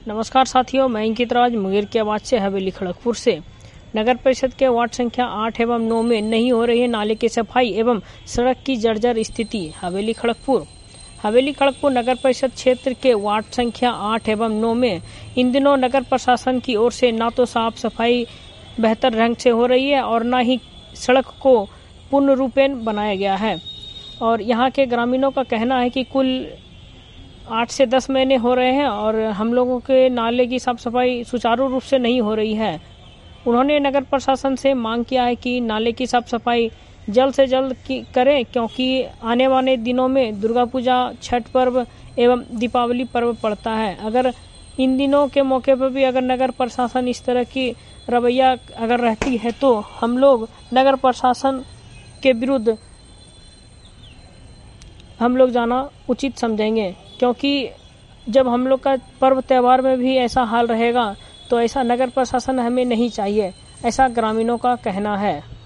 नमस्कार साथियों, मैं अंकित राज मुंगेर की आवाज से हवेली खड़गपुर से। नगर परिषद के वार्ड संख्या 8 एवं 9 में नहीं हो रही है नाले की सफाई एवं सड़क की जर्जर स्थिति। हवेली खड़गपुर नगर परिषद क्षेत्र के वार्ड संख्या 8 एवं 9 में इन दिनों नगर प्रशासन की ओर से न तो साफ सफाई बेहतर ढंग से हो रही है और न ही सड़क को पूर्ण रूपेण बनाया गया है। और यहाँ के ग्रामीणों का कहना है कि कुल 8 से 10 महीने हो रहे हैं और हम लोगों के नाले की साफ सफाई सुचारू रूप से नहीं हो रही है। उन्होंने नगर प्रशासन से मांग किया है कि नाले की साफ सफाई जल्द से जल्द करें, क्योंकि आने वाले दिनों में दुर्गा पूजा, छठ पर्व एवं दीपावली पर्व पड़ता है। अगर इन दिनों के मौके पर भी अगर नगर प्रशासन इस तरह की रवैया अगर रहती है तो हम लोग नगर प्रशासन के विरुद्ध हम लोग जाना उचित समझेंगे, क्योंकि जब हम लोग का पर्व त्यौहार में भी ऐसा हाल रहेगा तो ऐसा नगर प्रशासन हमें नहीं चाहिए, ऐसा ग्रामीणों का कहना है।